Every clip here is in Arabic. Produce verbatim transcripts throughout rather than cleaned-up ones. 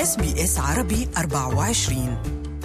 إس بي إس عربي أربعة وعشرين.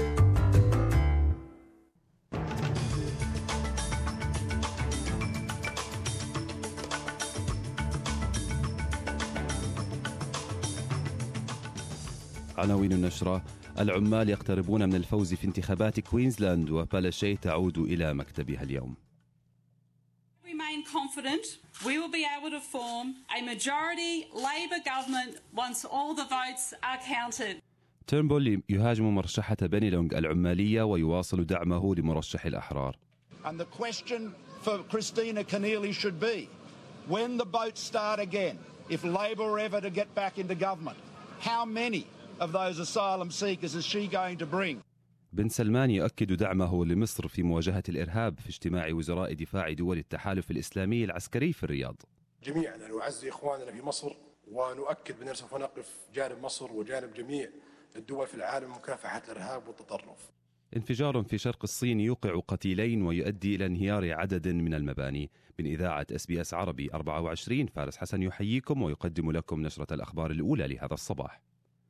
عناوين النشرة: العمال يقتربون من الفوز في انتخابات كوينزلاند وبالاشي تعود إلى مكتبها اليوم. Remain confident we will be able to form a majority Labor government once all the votes are counted. تيرنبول يهاجم مرشحة بنيلونغ العمالية ويواصل دعمه لمرشح الأحرار. And the question for Christina Keneally should be, when the votes start again, if Labor are ever to get back into government, how many of those asylum seekers is she going to bring? بن سلمان يؤكد دعمه لمصر في مواجهة الإرهاب في اجتماع وزراء دفاع دول التحالف الإسلامي العسكري في الرياض. جميعنا نعزي إخواننا في مصر ونؤكد بأننا سوف نقف جانب مصر وجانب جميع الدول في العالم مكافحة الإرهاب والتطرف. انفجار في شرق الصين يوقع قتيلين ويؤدي إلى انهيار عدد من المباني. من إذاعة إس بي إس عربي أربعة وعشرين، فارس حسن يحييكم ويقدم لكم نشرة الأخبار الأولى لهذا الصباح.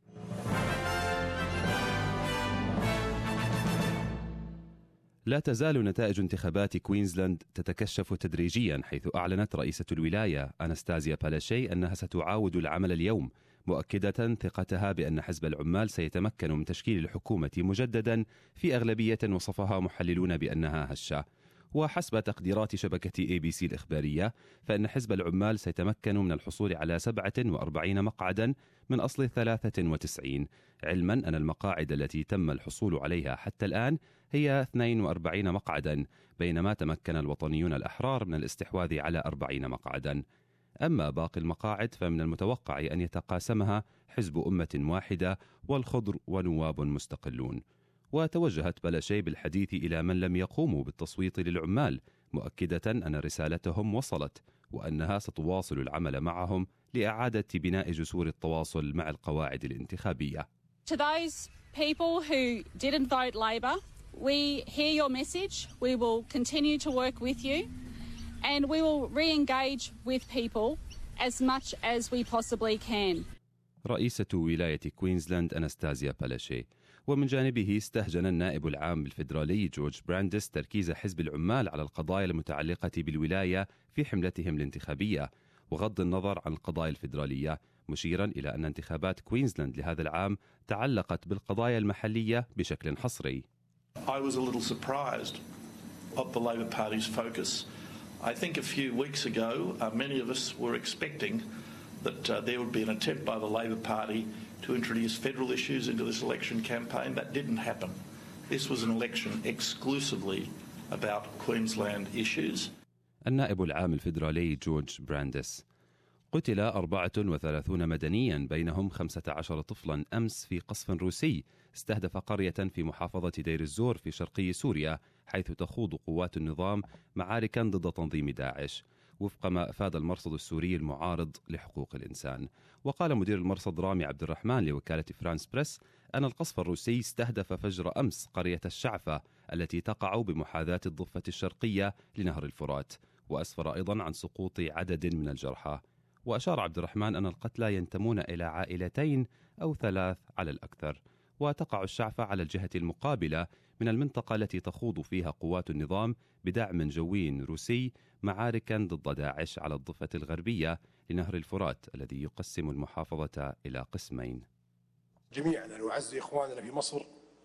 لا تزال نتائج انتخابات كوينزلاند تتكشف تدريجيا، حيث أعلنت رئيسة الولاية أناستازيا بالاشي أنها ستعاود العمل اليوم، مؤكدة ثقتها بأن حزب العمال سيتمكن من تشكيل الحكومة مجددا في أغلبية وصفها محللون بأنها هشة. وحسب تقديرات شبكة إيه بي سي الإخبارية، فإن حزب العمال سيتمكن من الحصول على سبعة وأربعين مقعدا من أصل ثلاثة وتسعين، علما أن المقاعد التي تم الحصول عليها حتى الآن هي اثنين وأربعين مقعدا، بينما تمكن الوطنيون الأحرار من الاستحواذ على أربعين مقعدا. أما باقي المقاعد فمن المتوقع أن يتقاسمها حزب أمة واحدة والخضر ونواب مستقلون. وتوجهت بالاشي بالحديث إلى من لم يقوموا بالتصويت للعمال، مؤكدة أن رسالتهم وصلت وأنها ستواصل العمل معهم لإعادة بناء جسور التواصل مع القواعد الانتخابية. To those people who didn't vote Labor, we hear your message. We will continue to work with you and we will re-engage with people as much as we possibly can. رئيسة ولاية كوينزلاند أناستازيا بالاشي. ومن جانبه استهجن النائب العام الفيدرالي جورج براندس تركيز حزب العمال على القضايا المتعلقة بالولاية في حملتهم الانتخابية، وغض النظر عن القضايا الفيدرالية، مشيرا إلى أن انتخابات كوينزلاند لهذا العام تعلقت بالقضايا المحلية بشكل حصري. I was a little surprised of the Labor Party's focus. I think a few weeks ago uh, many of us were expecting that uh, there would be an attempt by the Labor Party to introduce federal issues into this election campaign. That didn't happen. This was an election exclusively about Queensland issues. النائب العام الفيدرالي جورج براندس. قتل أربعة وثلاثين مدنيا بينهم خمسة عشر طفلا أمس في قصف روسي استهدف قرية في محافظة دير الزور في شرقي سوريا، حيث تخوض قوات النظام معاركا ضد تنظيم داعش، وفق ما أفاد المرصد السوري المعارض لحقوق الإنسان. وقال مدير المرصد رامي عبد الرحمن لوكالة فرانس بريس أن القصف الروسي استهدف فجر أمس قرية الشعفة التي تقع بمحاذاة الضفة الشرقية لنهر الفرات، وأسفر أيضا عن سقوط عدد من الجرحى. وأشار عبد الرحمن أن القتلى ينتمون إلى عائلتين أو ثلاث على الأكثر، وتقع الشعفة على الجهة المقابلة من المنطقة التي تخوض فيها قوات النظام بدعم جوي روسي معاركا ضد داعش على الضفة الغربية لنهر الفرات الذي يقسم المحافظة إلى قسمين. جميعنا نعزي إخواننا في مصر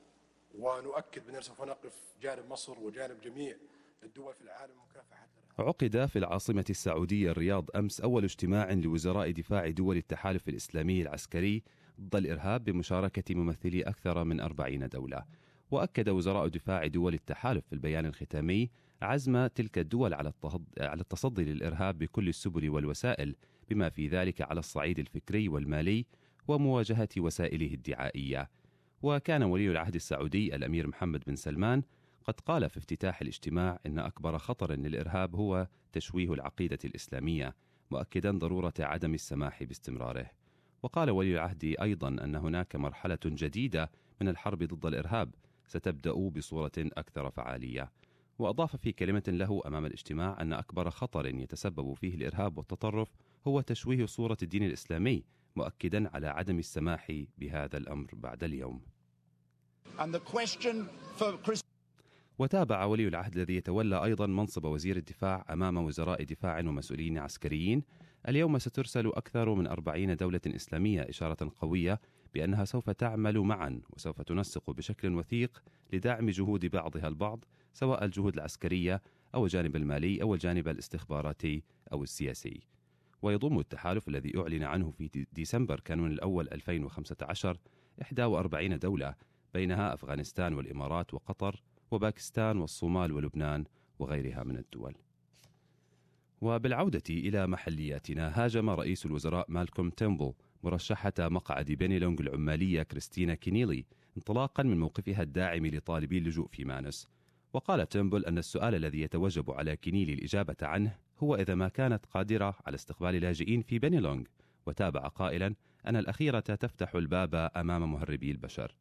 ونؤكد بأننا سوف نقف جانب مصر وجانب جميع الدول في العالم مكافحة الإرهاب. عقد في العاصمة السعودية الرياض أمس أول اجتماع لوزراء دفاع دول التحالف الإسلامي العسكري ضد الإرهاب بمشاركة ممثلي أكثر من أربعين دولة. وأكد وزراء دفاع دول التحالف في البيان الختامي عزم تلك الدول على التصدي للإرهاب بكل السبل والوسائل، بما في ذلك على الصعيد الفكري والمالي ومواجهة وسائله الدعائية. وكان ولي العهد السعودي الأمير محمد بن سلمان قد قال في افتتاح الاجتماع إن أكبر خطر للإرهاب هو تشويه العقيدة الإسلامية، مؤكدا ضرورة عدم السماح باستمراره. وقال ولي العهد أيضا أن هناك مرحلة جديدة من الحرب ضد الإرهاب ستبدأ بصورة أكثر فعالية. وأضاف في كلمة له أمام الاجتماع أن أكبر خطر يتسبب فيه الإرهاب والتطرف هو تشويه صورة الدين الإسلامي، مؤكدا على عدم السماح بهذا الأمر بعد اليوم. And the question for Chris... وتابع ولي العهد الذي يتولى أيضا منصب وزير الدفاع أمام وزراء دفاع ومسؤولين عسكريين: اليوم سترسل أكثر من أربعين دولة إسلامية، إشارة قوية بأنها سوف تعمل معا وسوف تنسق بشكل وثيق لدعم جهود بعضها البعض، سواء الجهود العسكرية أو الجانب المالي أو الجانب الاستخباراتي أو السياسي. ويضم التحالف الذي أعلن عنه في ديسمبر كانون الأول ألفين وخمسة عشر إحدى وأربعين دولة، بينها أفغانستان والإمارات وقطر وباكستان والصومال ولبنان وغيرها من الدول. وبالعودة إلى محلياتنا، هاجم رئيس الوزراء مالكوم تيمبل مرشحة مقعد بينيلونغ العمالية كريستينا كينيلي انطلاقا من موقفها الداعم لطالبي اللجوء في مانس. وقال تيمبل أن السؤال الذي يتوجب على كينيلي الإجابة عنه هو إذا ما كانت قادرة على استقبال لاجئين في بينيلونغ، وتابع قائلا أن الأخيرة تفتح الباب أمام مهربي البشر.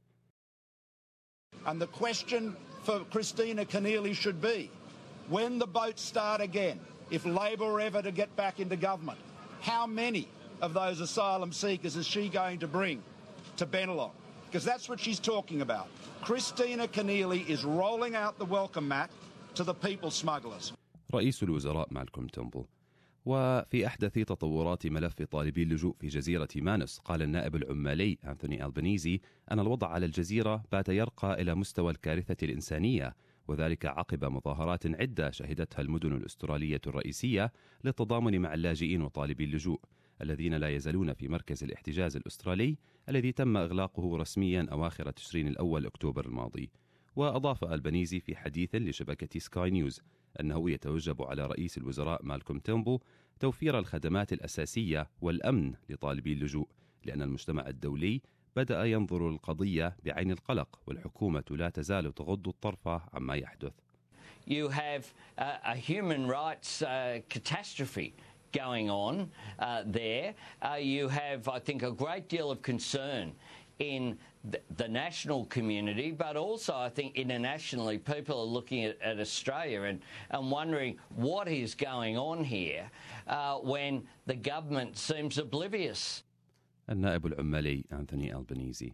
And the question for Christina Keneally should be, when the boats start again, if Labor are ever to get back into government, how many of those asylum seekers is she going to bring to Bennelong? Because that's what she's talking about. Christina Keneally is rolling out the welcome mat to the people smugglers. رئيس الوزراء مالكوم تيمبل. وفي أحدث تطورات ملف طالبي اللجوء في جزيرة مانس، قال النائب العمالي أنثوني ألبانيزي أن الوضع على الجزيرة بات يرقى إلى مستوى الكارثة الإنسانية، وذلك عقب مظاهرات عدة شهدتها المدن الأسترالية الرئيسية للتضامن مع اللاجئين وطالبي اللجوء الذين لا يزالون في مركز الاحتجاز الأسترالي الذي تم إغلاقه رسميا أواخر تشرين الأول أكتوبر الماضي. وأضاف ألبانيزي في حديث لشبكة سكاي نيوز أنه يتوجب على رئيس الوزراء مالكوم تيمبل توفير الخدمات الأساسية والأمن لطالبي اللجوء، لأن المجتمع الدولي بدأ ينظر للقضية بعين القلق، والحكومة لا تزال تغض الطرف عما يحدث. You have uh, a human rights uh, catastrophe going on uh, there. Uh, you have, I think, a great deal of concern in the, the national community, but also I think internationally people are looking at, at Australia and, and wondering what is going on here uh, when the government seems oblivious. النائب العمالي أنثوني ألبانيزي.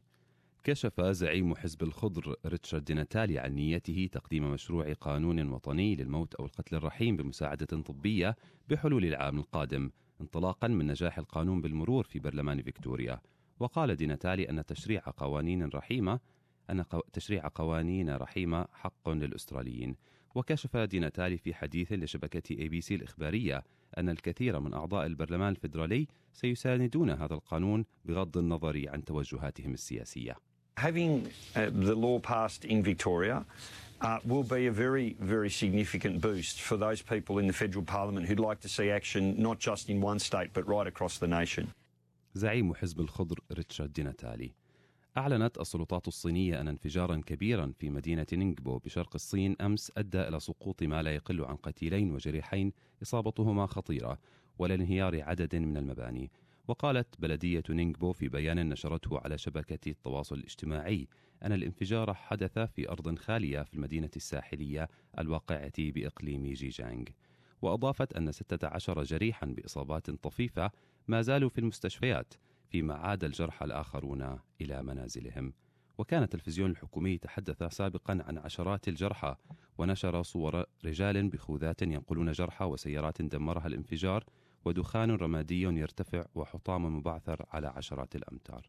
كشف زعيم حزب الخضر ريتشارد دي ناتالي عن نيته تقديم مشروع قانون وطني للموت أو القتل الرحيم بمساعدة طبية بحلول العام القادم، انطلاقا من نجاح القانون بالمرور في برلمان فيكتوريا. وقال دي ناتالي أن تشريع قوانين رحيمة أن تشريع قوانين رحيمة حق للأستراليين. وكشف دي ناتالي في حديث لشبكة اي بي سي الإخبارية أن الكثير من أعضاء البرلمان الفيدرالي سيساندون هذا القانون بغض النظر عن توجهاتهم السياسية. Having uh, the law passed in Victoria uh, will be a very, very significant boost for those people in the federal parliament who'd like to see action not just in one state but right across the nation. زعيم حزب الخضر ريتشارد دي ناتالي. أعلنت السلطات الصينية أن انفجارا كبيرا في مدينة نينغبو بشرق الصين أمس أدى إلى سقوط ما لا يقل عن قتيلين وجريحين إصابتهما خطيرة ولانهيار عدد من المباني. وقالت بلدية نينغبو في بيان نشرته على شبكة التواصل الاجتماعي أن الانفجار حدث في أرض خالية في المدينة الساحلية الواقعة بإقليم جيجانغ. وأضافت أن ستة عشر جريحا بإصابات طفيفة ما زالوا في المستشفيات، فيما عاد الجرحى الآخرون إلى منازلهم. وكان التلفزيون الحكومي تحدث سابقا عن عشرات الجرحى ونشر صور رجال بخوذات ينقلون جرحى وسيارات دمرها الانفجار ودخان رمادي يرتفع وحطام مبعثر على عشرات الأمتار.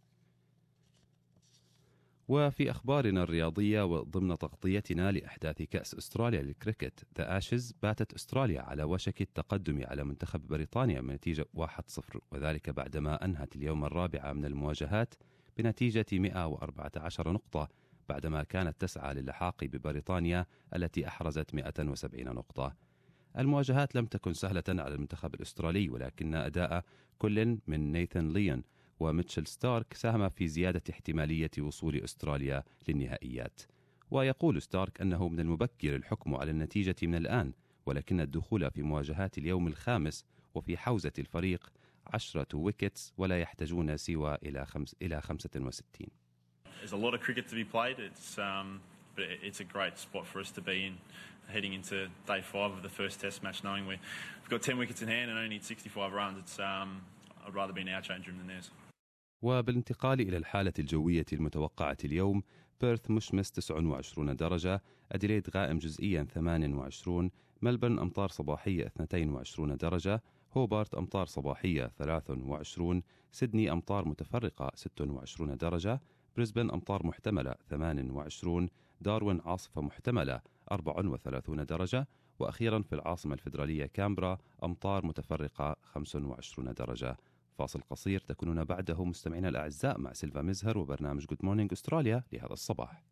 وفي أخبارنا الرياضية وضمن تغطيتنا لأحداث كأس أستراليا للكريكت ذا آشز، باتت أستراليا على وشك التقدم على منتخب بريطانيا بنتيجة واحد صفر، وذلك بعدما أنهت اليوم الرابع من المواجهات بنتيجة مئة وأربعة عشر نقطة، بعدما كانت تسعى للحاق ببريطانيا التي أحرزت مئة وسبعين نقطة. المواجهات لم تكن سهلة على المنتخب الأسترالي، ولكن أداء كل من نيثان ليون وميتشل ستارك ساهم في زيادة احتمالية وصول أستراليا للنهائيات. ويقول ستارك أنه من المبكر الحكم على النتيجة من الآن، ولكن الدخول في مواجهات اليوم الخامس وفي حوزة الفريق عشرة ويكتس ولا يحتاجون سوى إلى خمس إلى خمسة وستين. There's a lot of cricket to be played. It's um, but it's a great spot for us to be in, heading into day five of the first Test match, knowing we've got ten wickets in hand and only need sixty-five runs. It's um, I'd rather be in our change room than theirs. وبالانتقال إلى الحالة الجوية المتوقعة اليوم: بيرث مشمس تسعة وعشرين درجة، أديليد غائم جزئيا ثمانية وعشرين، ملبورن أمطار صباحية اثنتين وعشرين درجة، هوبارت أمطار صباحية ثلاثة وعشرين، سيدني أمطار متفرقة ستة وعشرين درجة، بريسبن أمطار محتملة ثمانية وعشرين، داروين عاصفة محتملة أربعة وثلاثين درجة، وأخيرا في العاصمة الفيدرالية كامبرا أمطار متفرقة خمسة وعشرين درجة. فاصل قصير تكونون بعده مستمعينا الأعزاء مع سيلفا مزهر وبرنامج جود مورنينج أستراليا لهذا الصباح.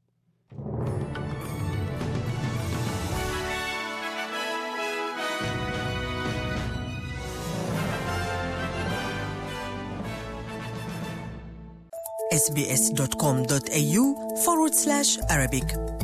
إس بي إس دوت كوم دوت إيه يو forward slash Arabic